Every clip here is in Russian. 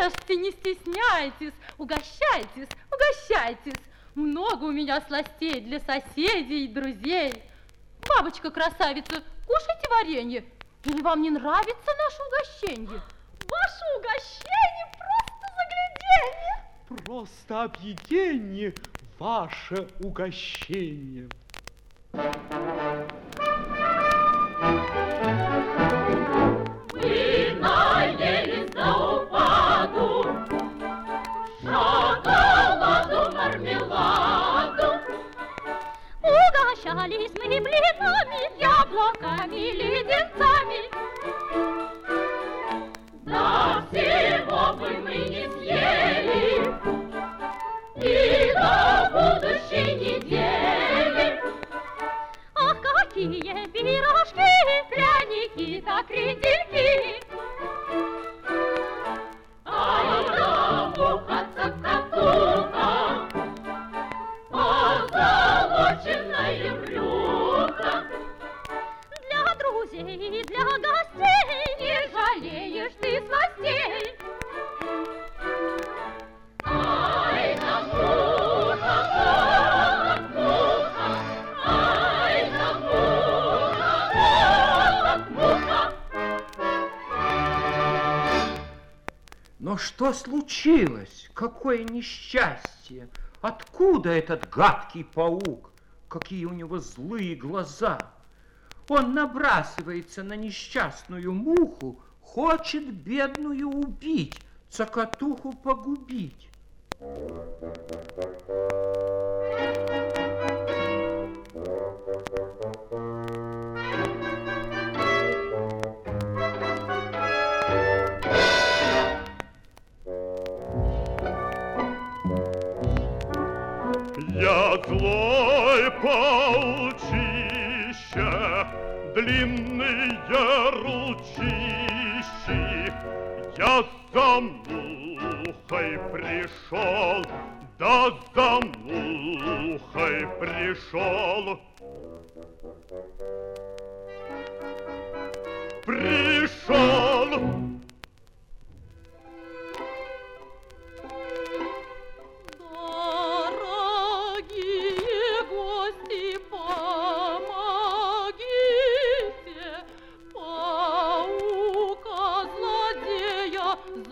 ешьте, не стесняйтесь, угощайтесь, угощайтесь. Много у меня сластей для соседей и друзей. Бабочка-красавица, кушайте варенье. Или вам не нравится наше угощенье? Ваше угощение просто загляденье. Просто объеденье, ваше угощение. Мы наелись до упаду шоколаду, мармеладу. Угощались мы блинами, яблоками, леденцами. Да всего бы мы не съели и до будущей недели. Ах, какие пирожки, пряники да крендельки. Ай да муха-цокотуха, позолоченная брюха. Для друзей и для гостей не жалеешь ты сластей. Ай да муха, муха, ай да муха, муха. Но что случилось? Какое несчастье! Откуда этот гадкий паук? Какие у него злые глаза! Он набрасывается на несчастную муху, хочет бедную убить, цокотуху погубить. Я злой паучище, длинные ручищи, я за мухой пришел, да за мухой пришел. Пришел. Дорогие гости, помогите, паука-злодея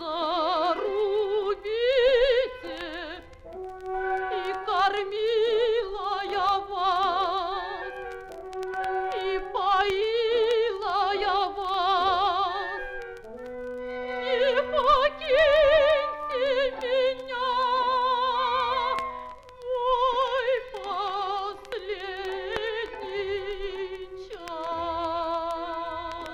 зарубите. И кормила я вас, и поила я вас, не покиньте меня, мой последний час.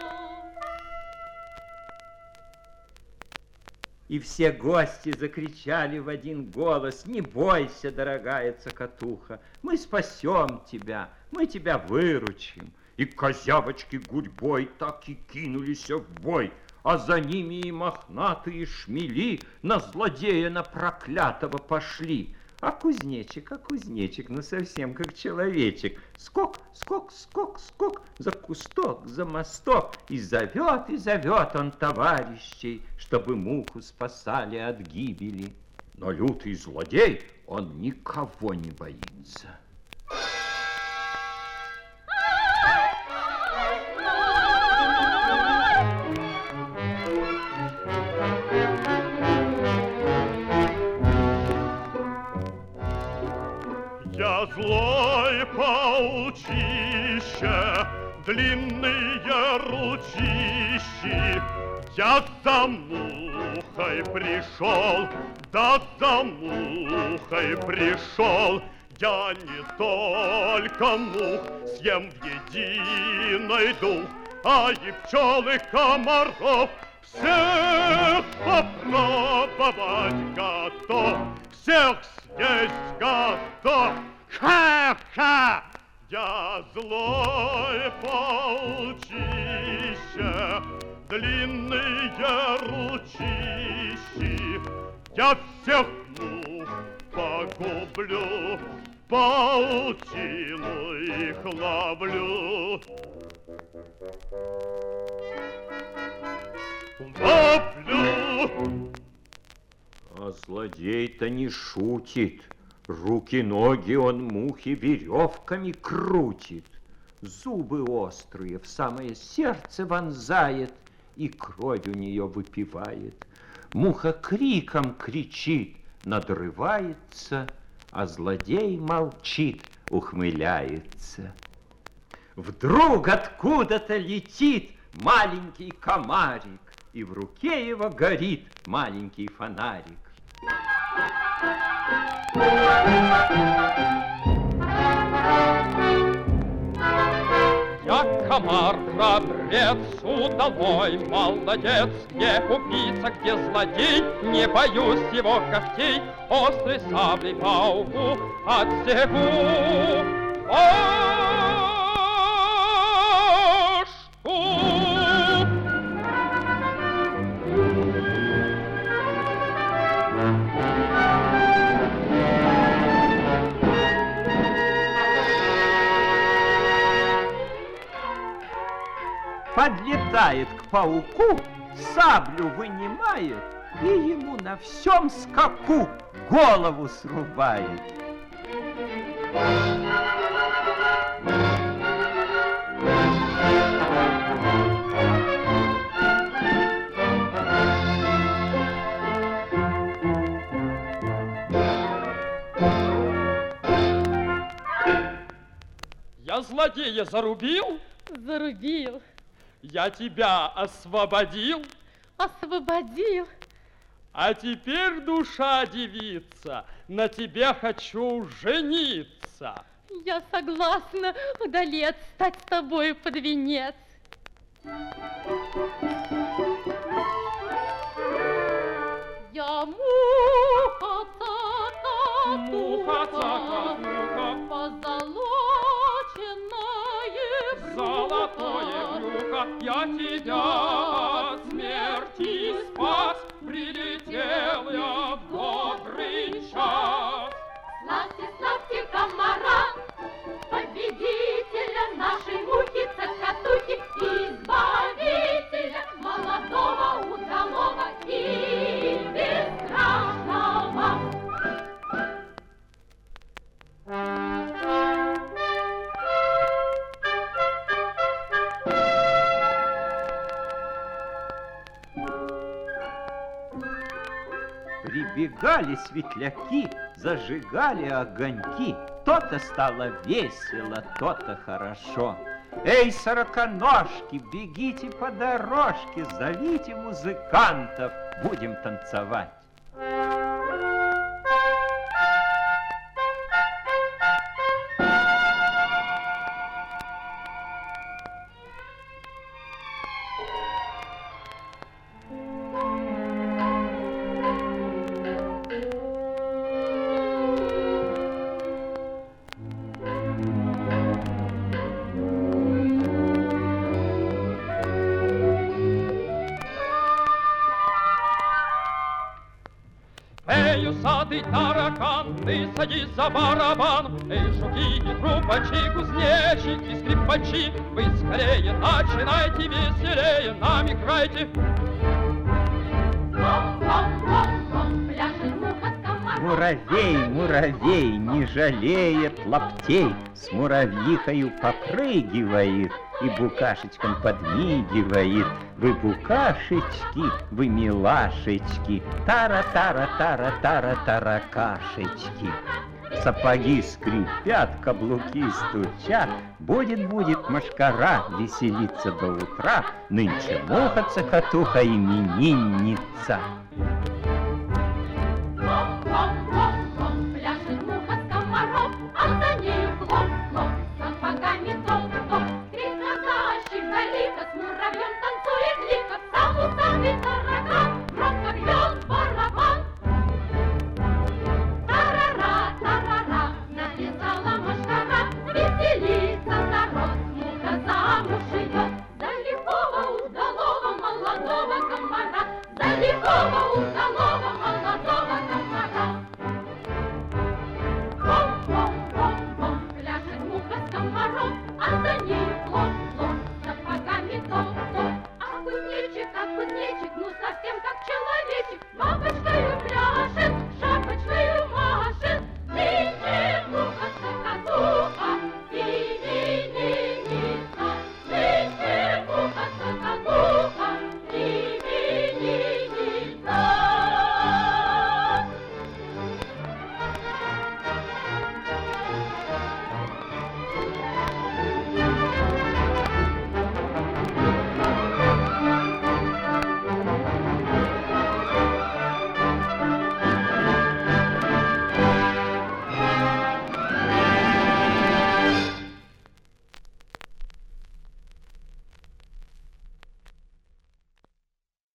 И все гости закричали в один голос: не бойся, дорогая цокотуха, мы спасем тебя, мы тебя выручим. И козявочки гурьбой так и кинулись в бой, а за ними и мохнатые шмели на злодея, на проклятого пошли. А кузнечик, ну совсем как человечек. Скок, скок, скок, скок, за кусток, за мосток. И зовет он товарищей, чтобы муху спасали от гибели. Но лютый злодей, он никого не боится. Я злой паучище, длинные ручищи, я за мухой пришел, да за мухой пришел. Я не только мух съем в единый дух, а и пчел и комаров всех попробовать готов, всех съесть готов. Ха-ха! Я злой паучище, длинные ручищи, я всех мух погублю, паутину их ловлю. Ловлю! А злодей-то не шутит. Руки-ноги он мухи веревками крутит. Зубы острые в самое сердце вонзает и кровь у нее выпивает. Муха криком кричит, надрывается, а злодей молчит, ухмыляется. Вдруг откуда-то летит маленький комарик, и в руке его горит маленький фонарик. Я комар, храбрец, удалой, молодец, где убийца, где злодей, не боюсь его когтей, острой саблей пауку отсеку башку. Подлетает к пауку, саблю вынимает и ему на всем скаку голову срубает. Я злодея зарубил, Зарубил, я тебя освободил, освободил. а теперь, душа девица, на тебе хочу жениться. Я согласна, удалец, стать с тобою под венец. Я Муха-цокотуха, позолоченное золотое брюхо, я тебя от смерти спас, прилетел я в добрый час. Славьте, славьте комара, победителя нашей мухи-цокотухи, избавителя молодого, удалого и бесстрашного. Прибегали светляки, зажигали огоньки. То-то стало весело, то-то хорошо. Эй, сороконожки, бегите по дорожке, зовите музыкантов, будем танцевать. Эй, усатый таракан, ты садись за барабан. Эй, жуки и трубачи, кузнечики, скрипачи, вы скорее начинайте веселее, нам играйте. Муравей, муравей, не жалеет лаптей, с муравьихою попрыгивает и букашечкам подмигивает. Вы букашечки, вы милашечки, тара-тара-тара-тара-таракашечки. Сапоги скрипят, каблуки стучат, будет машкара веселиться до утра, нынче муха-цокотуха именинница.